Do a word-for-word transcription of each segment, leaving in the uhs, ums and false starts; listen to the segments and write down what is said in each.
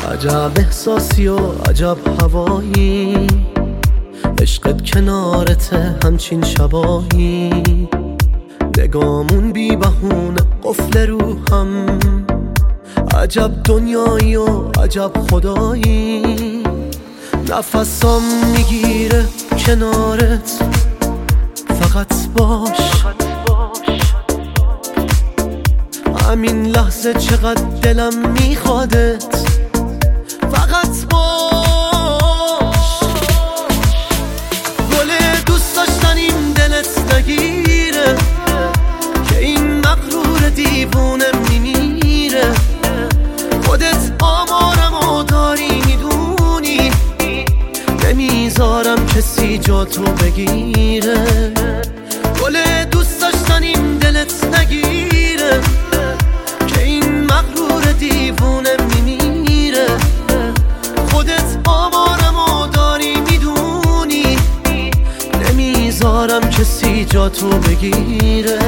عجب احساسی و عجب هوایی، عشقت کنارته همچین شبایی، نگامون بی بهونه قفل روحم، عجب دنیایی و عجب خدایی، نفسام میگیره کنارت، فقط باش همین لحظه چقدر دلم میخوادت، فقط باش. گل دوست داشتنیم دلت نگیره که این مغرور دیوونه میمیره، خودت آمارمو داری میدونی، نمیذارم کسی جا تو بگیره. گل دوست داشتنیم دلت نگیره که این مغرور دیوونه میمیره، خودت آمارمو داری میدونی، نمیذارم کسی جا تو بگیره.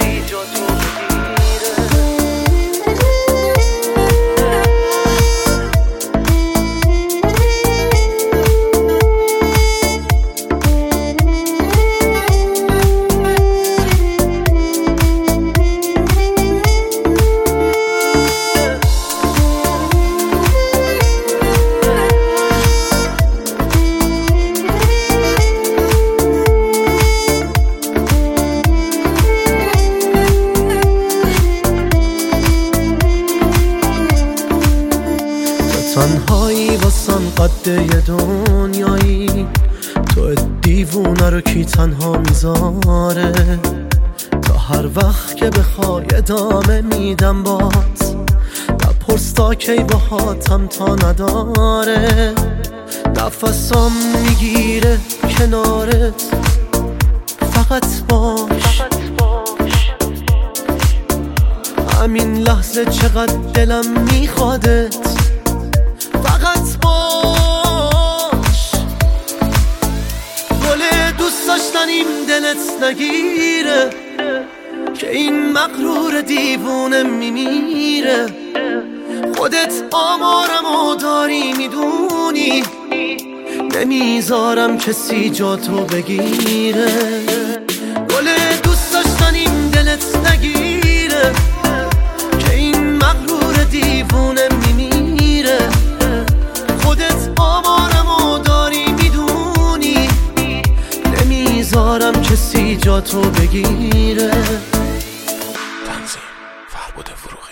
تنهایی واسم قد یه دنیایی، تو دیوونه رو کی تنها میذاره، تا هر وقت که بخوای ادامه میدم بات، نپرس تا کی باهاتم تا نداره، نفسام میگیره کنارت، فقط باش همین لحظه چقدر دلم میخوادت، فقط باش. گل دوست داشتنیم دلت نگیره که این مغرور دیوونه میمیره، خودت آمارمو داری میدونی، نمیذارم کسی جا تو بگیره. گل دوست داشتنیم دلت نگیره که این مغرور دیوونه میمیره، خودت آمارمو داری میدونی، نمیذارم کسی جا تو بگیره. تنظیم فربود فروغی.